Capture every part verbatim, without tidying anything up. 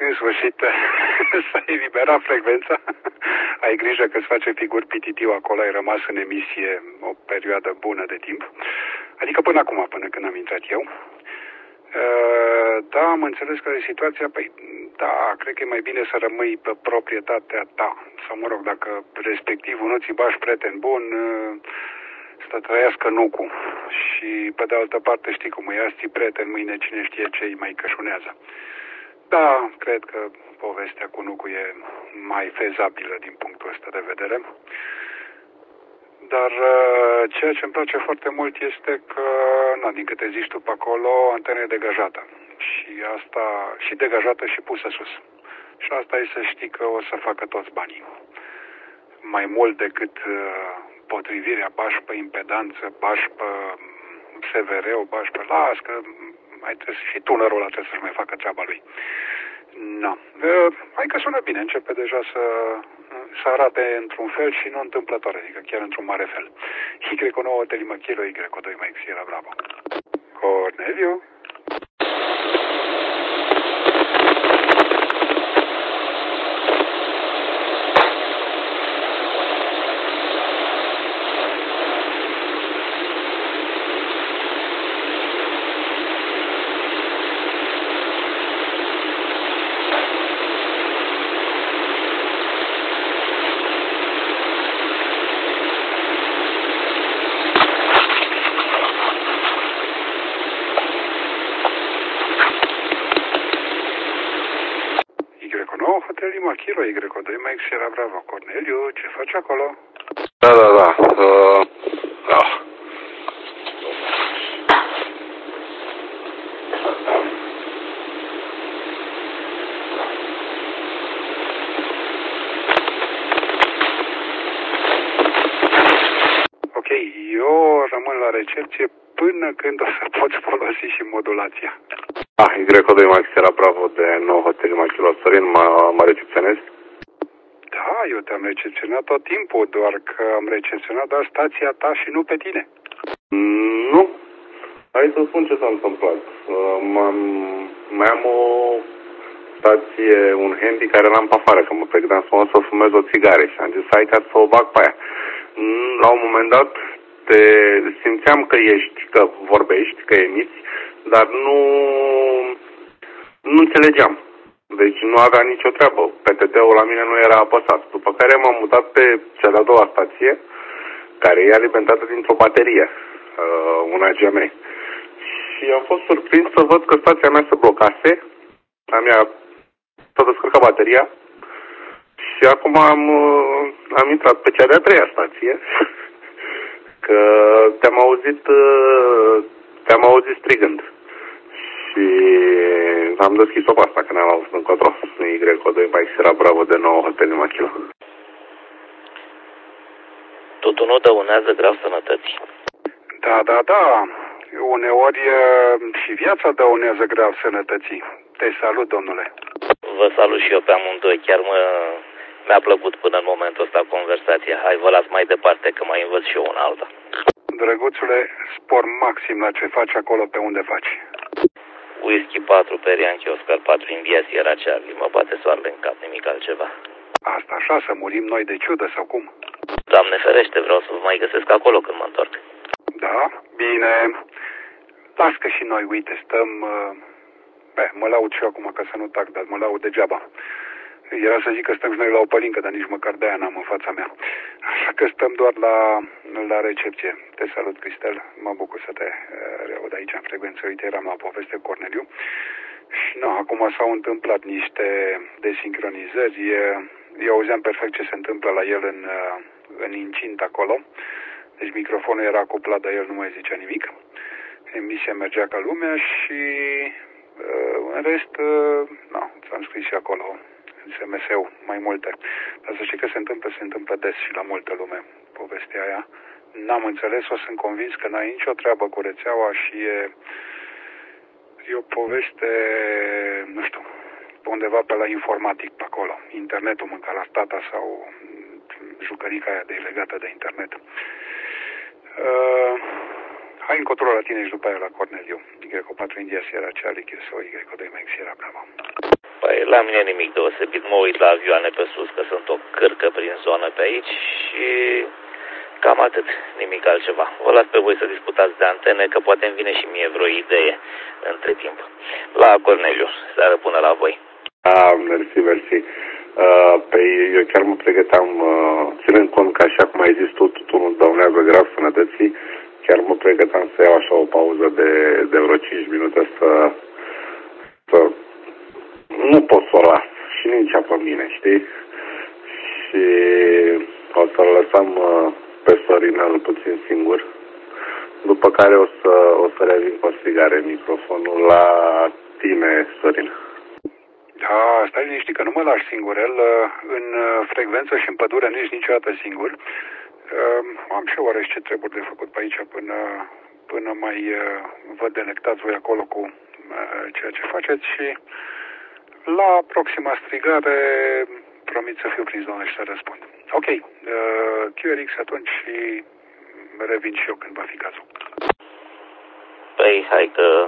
în sfârșit s-a eliberat frecvența. Ai grijă că îți face figuri pititiu acolo, ai rămas în emisie o perioadă bună de timp. Adică până acum, până când am intrat eu. Da, am înțeles că e situația, păi da, cred că e mai bine să rămâi pe proprietatea ta. Sau mă rog, dacă respectivul nu ți bași prieten bun, să trăiască nucul. Și pe de altă parte știi cum e, azi prieten, mâine cine știe ce îi mai cășunează. Da, cred că povestea cu nucul e mai fezabilă din punctul ăsta de vedere. Dar ceea ce îmi place foarte mult este că, na, din câte zici tu pe acolo, antena e degajată. Și asta, și degajată și pusă sus. Și asta e să știi că o să facă toți banii. Mai mult decât potrivirea, bași pe impedanță, bași pe S V R-ul, bași pe las, că mai trebuie și tunerul ăla trebuie să-și mai facă treaba lui. No. Hai că sună bine, începe deja să, să arate într-un fel și nu întâmplător, adică chiar într-un mare fel. Y nouă Telima Kilo, Y doi Mike Sierra Bravo. Corneliu? Hotel Lima Kilo, Y doi Mike Sierra Bravo. Corneliu, ce faci acolo? Da, da, da. Uh, da. Ok, eu rămân la recepție până când o să poți folosi și modulația. Ah, Y doi Mike Sierra Bravo de nou Hotel Lima Kilo. Sorin, mă, mă recepționezi? Da, eu te-am recepționat tot timpul, doar că am recepționat doar stația ta și nu pe tine. Mm, nu. Hai să spun ce s-a întâmplat. Uh, mai am o stație, un handy care l-am pe afară, că mă pregăteam să mă să fumez o țigare și am zis hai ca să o bag pe aia. Mm, la un moment dat te simțeam că ești, că vorbești, că emiți, dar nu, nu înțelegeam. Deci nu avea nicio treabă. P T T-ul la mine nu era apăsat. După care m-am mutat pe cea de-a doua stație, care e alimentată dintr-o baterie, uh, una G M. Și am fost surprins să văd că stația mea se blocase, a mea s-a descărcat bateria și acum am, uh, am intrat pe cea de-a treia stație, că te-am auzit, uh, te-am auzit strigând. Și am deschis-o pe asta, că n-am auzit încotro. Y doi Mike Sierra Bravo de nou Hotel Lima Kilo. Totul nu dăunează grav sănătății. Da, da, da. Uneori și viața dăunează grav sănătății. Te salut, domnule. Vă salut și eu pe amândoi. Chiar mă, mi-a plăcut până în momentul ăsta conversația. Hai, vă las mai departe, că mai învăț și eu una alta. Drăguțule, spor maxim la ce faci acolo, pe unde faci. Whisky patru pe Yankee Oscar patru India Sierra Charlie. Mă bate soarele în cap, nimic altceva. Asta așa, să murim noi de ciudă sau cum? Doamne ferește, vreau să vă mai găsesc acolo când mă întorc. Da? Bine. Las că și noi, uite, stăm... Beh, mă laud și eu acum ca să nu tac, dar mă laud degeaba. Era să zic că stăm și noi la o pălincă, dar nici măcar de-aia n-am în fața mea. Așa că stăm doar la, la recepție. Te salut, Cristel. Mă bucur să te uh, reaud aici în frecvență. Uite, eram la poveste cu Corneliu. Și nu, acum s-au întâmplat niște desincronizări. Eu auzeam perfect ce se întâmplă la el în, în incint acolo. Deci microfonul era acoplat, dar el nu mai zicea nimic. Emisia mergea ca lumea și uh, în rest, uh, nu, ți-am scris și acolo S M S-ul, mai multe. Dar să știi că se întâmplă, se întâmplă des și la multă lume povestea aia. N-am înțeles-o, sunt convins că n-ai nicio treabă cu rețeaua și e, e o poveste, nu știu, undeva pe la informatic pe acolo. Internetul mânca la tata sau jucărica aia de legată de internet. Uh, hai încotro la tine și după aia la Corneliu. Y patru India Sierra Charlie, sau Y doi Mike Sierra Bravo. Păi, la mine nimic deosebit. Mă uit la avioane pe sus, că sunt o cârcă prin zonă pe aici și cam atât, nimic altceva. Vă las pe voi să disputați de antene, că poate îmi vine și mie vreo idee între timp. La Corneliu, seară până la voi. Ah, mersi, mersi. Uh, păi eu chiar mă pregăteam, uh, ținând cont că așa cum ai zis tu, tutunul dăunează grav sănătății, chiar mă pregăteam să iau așa o pauză de, de vreo cinci minute să, să nu pot să o las și nici pe mine, știi? Și o să-l lăsăm uh, pe Sorinel puțin singur, după care o să, o să revin cu o strigare microfonul la tine, Sorin. Da, stai liniștit că nu mă lași singur. El în frecvență și în pădure nu ești niciodată singur. Am și oareși ce treburi de făcut pe aici până, până mai vă delectați voi acolo cu ceea ce faceți și la proxima strigare promit să fiu prin zonă și să răspund. Ok, Q R X atunci și revin și eu când va fi cazul. Păi, hai că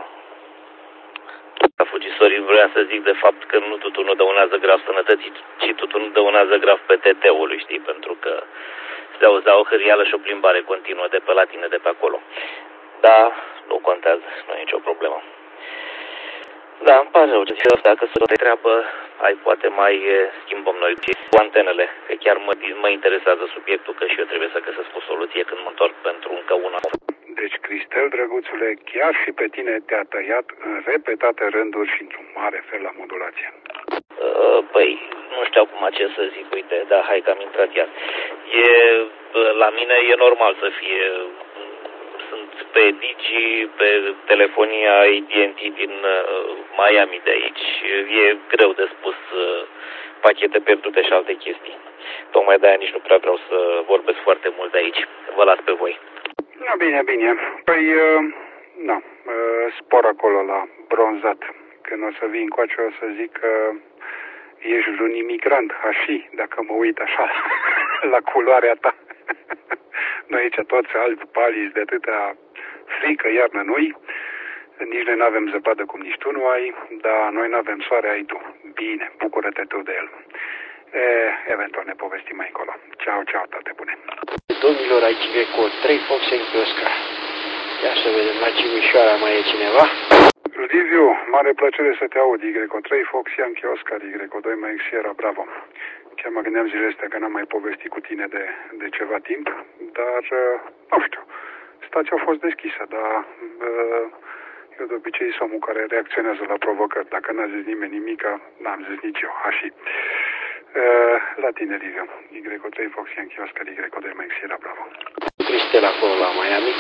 a fugit Sorin, vrea să zic de fapt că nu tutunul dăunează grav sănătății, ci tutunul dăunează grav P T T-ului, știi, pentru că se auzea o hârială și o plimbare continuă de pe la tine, de pe acolo. Da, nu contează, nu e nicio problemă. Da, îmi pare rău, ce asta, că sunt o treabă, hai, poate mai schimbăm noi cu antenele, că chiar mă, mă interesează subiectul, că și eu trebuie să găsesc o soluție când mă întorc pentru încă una. Deci, Cristel, drăguțule, chiar și pe tine te-a tăiat în repetate rânduri și într-un mare fel la modulație. Uh, păi, nu știu acum ce să zic, uite, dar hai că am intrat iar. E, la mine e normal să fie, sunt pe Digi, pe telefonia A T and T din uh, Miami de aici, e greu de spus uh, pachete pierdute și alte chestii. Tocmai de-aia nici nu prea vreau să vorbesc foarte mult de aici. Vă las pe voi. Na, bine, bine. Păi, uh, na, uh, spor acolo la bronzat. Când o să vii încoace o să zic că ești un imigrant, hași, dacă mă uit așa la culoarea ta. Noi aici toți albi, paliți de atâta frică, iarnă nu-i. Nici noi n-avem zăpadă cum nici tu nu ai, dar noi n-avem soare, ai tu. Bine, bucură-te tu de el. E, eventual ne povestim mai încolo. Ceau, ceau, toate bune. Domnilor, aici e cu trei Fox în Oscar. Ia să vedem, la Cimișoara mai e cineva? Liviu, mare plăcere să te aud. Y trei Fox Yankee Oscar, Y doi Mike Sierra Bravo. Chiar mă gândeam zilele astea că n-am mai povestit cu tine de, de ceva timp, dar, nu știu, stația a fost deschisă, dar eu de obicei sunt omul care reacționează la provocări. Dacă n-a zis nimeni nimica, n-am zis nici eu, așa. La tine, Liviu. Y trei Fox Yankee Oscar, Y doi Mike Sierra Bravo. Cristel acolo la Miami.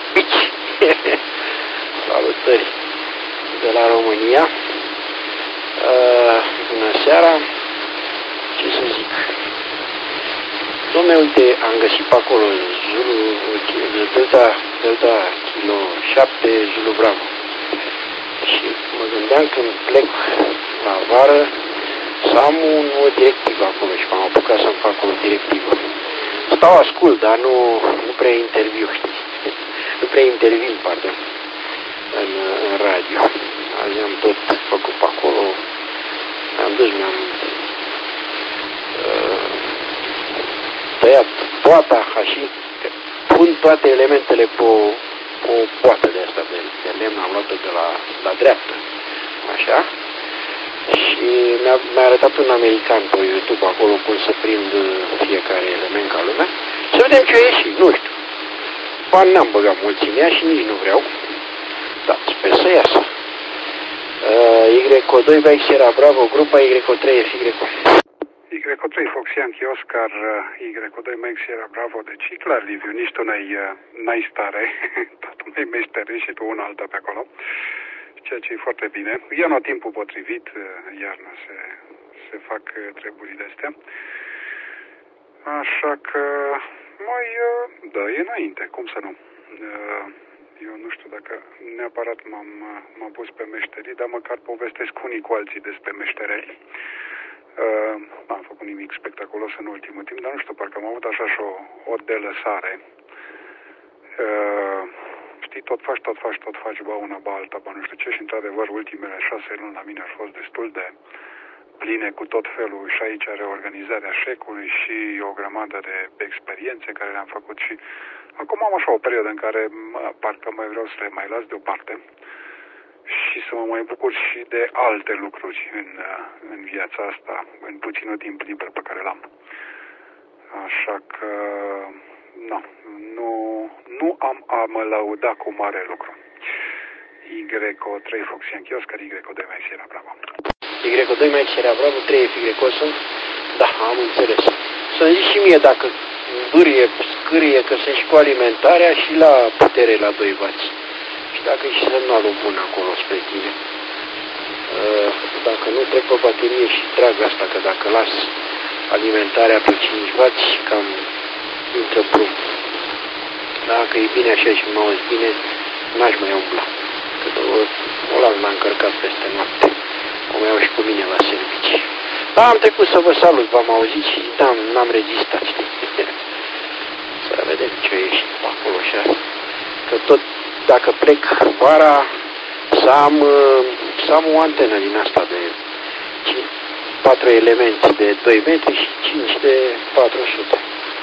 Salutări de la România. Bună seara. Ce să zic? Dom'le, uite, am găsit pe acolo Zulu, Delta, Delta Kilo șapte, Zulu Bravo. Și mă gândeam când plec la vară să am un, o directivă acolo și m-am apucat să-mi fac o directivă. Stau ascult, dar nu, nu prea interviu, știi? Nu prea intervin, pardon, în, în radio. Azi am tot făcut pe acolo. Mi-am dus, mi-am uh, tăiat poata, așa, pun toate elementele pe o, o poată de asta de, de lemn, am luat-o de la, la dreaptă, așa. Și mi-a, mi-a arătat un american pe YouTube acolo cum să prind fiecare element ca lumea. Să vedem ce a ieșit, nu știu. Bani n-am băgat mulțimea și nici nu vreau. Da, sper să iasă. Uh, Y doi Mike Sierra Bravo, grupa Y trei F Y. Y trei Fox Yankee Oscar, Y doi Mike Sierra Bravo. Deci e clar, Liviu, nici tu n-ai, n-ai stare. Totul mai meștere și tu una alta pe acolo. Ceea ce e foarte bine. Ia nu timpul potrivit, iarna se, se fac treburile astea. Așa că mai dă înainte, cum să nu. Eu nu știu dacă neapărat m-am, m-am pus pe meșterii, dar măcar povestesc unii cu alții despre meștereli. N-am făcut nimic spectaculos în ultimul timp, dar nu știu, parcă am avut așa și o, o delăsare. Știi, tot faci, tot faci, tot faci, ba una, ba alta, ba nu știu ce, și într-adevăr ultimele șase luni la mine au fost destul de pline cu tot felul și aici reorganizarea șecului și o grămadă de experiențe care le-am făcut și acum am așa o perioadă în care mă, parcă mai vreau să le mai las deoparte și să mă mai bucur și de alte lucruri în, în viața asta, în puținul timp liber pe care l-am. Așa că nu, nu, nu am a mă lăuda cu mare lucru. Y O trei Foxian Oscar, Y O doi Mike Sierra Bravo. Y O doi Mike Sierra Bravo, trei Y O sunt? Da, am înțeles. Să-mi zici și mie dacă bârie, scârie că sunt și cu alimentarea și la putere la doi wați. Și dacă e și semnalul bun acolo spre tine. Dacă nu trec pe baterie și trag asta, că dacă las alimentarea pe cinci wați, cam intră brum. Dacă e bine așa și mă auzi bine, n-aș mai umbla. Că o, o las l-am încărcat peste noapte. O mai iau și cu mine la servicii. Da, am trecut să vă salut, v-am auzit și da, n-am rezistat, știi? Să vedem ce e și pe acolo și asta. Că tot, dacă plec vara, să am, să am o antenă din asta de patru elemente de doi metri și cinci de patru sute.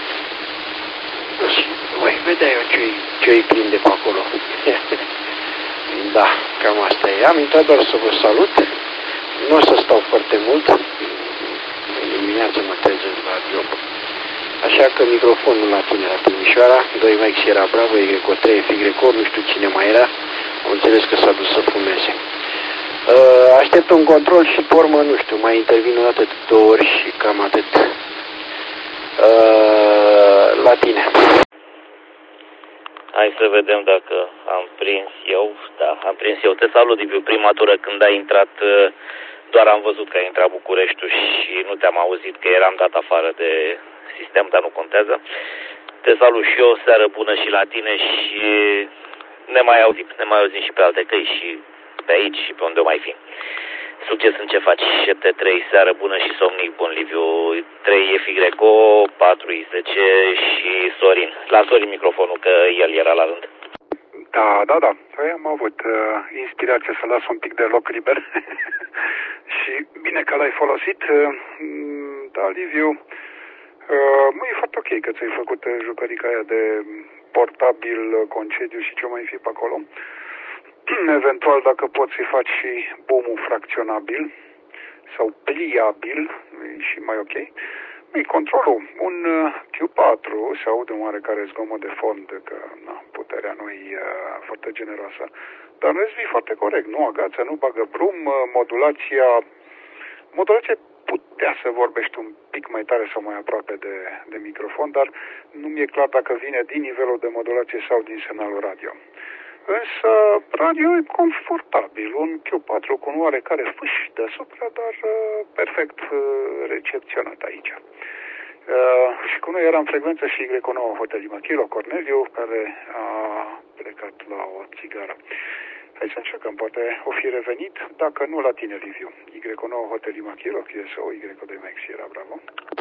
Și voi vedea eu ce-i, ce-i plin de pe acolo. Da, cam asta e. Am intrat doar să vă salut. Nu o să stau foarte mult. Dimineața mă trezesc la job. Așa că microfonul la tine, la Timișoara, doi Mike Sierra Bravo, Y O trei F Y O, nu știu cine mai era. Am înțeles că s-a dus să fumeze. Aștept un control și pe urmă, nu știu, mai intervin o dată de două ori și cam atât. La tine. Hai să vedem dacă am prins eu. Da, am prins eu. Te salut, Liviu. Prima tură când ai intrat, doar am văzut că ai intrat Bucureștiul și nu te-am auzit că eram dat afară de sistem, dar nu contează. Te salut și eu, seară bună și la tine și ne mai auzim, ne mai auzim și pe alte căi și pe aici și pe unde o mai fi. Succes în ce faci. șapte trei, seară bună și somnic bun, Liviu. trei F Y O, patru I S C și Sorin. La Sorin microfonul, că el era la rând. Da, da, da. Păi am avut uh, inspirație să las un pic de loc liber. Și bine că l-ai folosit. Uh, da, Liviu, uh, mă, e foarte ok că ți-ai făcut jucărica aia de portabil, concediu și ce mai fi pe acolo. Eventual, dacă poți să-i faci și boom-ul fracționabil sau pliabil, e și mai ok. E controlul. Un Q patru se aude un oarecare zgomot de fond, că na, puterea nu e uh, foarte generoasă. Dar nu e foarte corect. Nu agață, nu bagă brum, modulația... Modulația putea să vorbești un pic mai tare sau mai aproape de, de microfon, dar nu mi-e clar dacă vine din nivelul de modulație sau din semnalul radio. Însă radio e confortabil, un Q patru cu un oarecare fâș deasupra, dar uh, perfect uh, recepționat aici. Uh, și cu noi era în frecvență și Y nouă Hotel Imachilo Corneliu, care a plecat la o țigară. Hai să încercăm, poate o fi revenit, dacă nu la tine, Liviu. Y nouă Hotel Imachilo, Q S O, Y doi Mike Sierra Bravo.